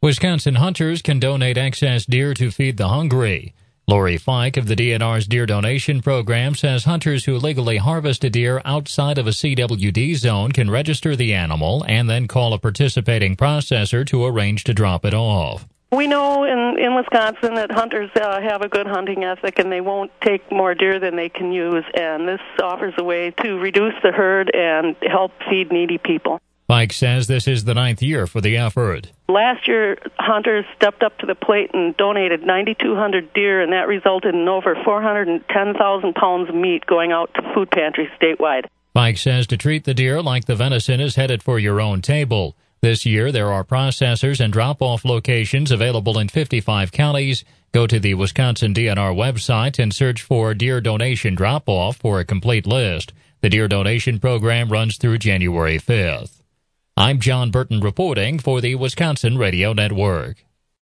Wisconsin hunters can donate excess deer to feed the hungry. Lori Fike of the DNR's Deer Donation Program says hunters who legally harvest a deer outside of a CWD zone can register the animal and then call a participating processor to arrange to drop it off. We know in Wisconsin that hunters have a good hunting ethic and they won't take more deer than they can use, and this offers a way to reduce the herd and help feed needy people. Fike says this is the 9th year for the effort. Last year, hunters stepped up to the plate and donated 9,200 deer, and that resulted in over 410,000 pounds of meat going out to food pantries statewide. Fike says to treat the deer like the venison is headed for your own table. This year, there are processors and drop-off locations available in 55 counties. Go to the Wisconsin DNR website and search for Deer Donation Drop-Off for a complete list. The Deer Donation Program runs through January 5th. I'm John Burton reporting for the Wisconsin Radio Network.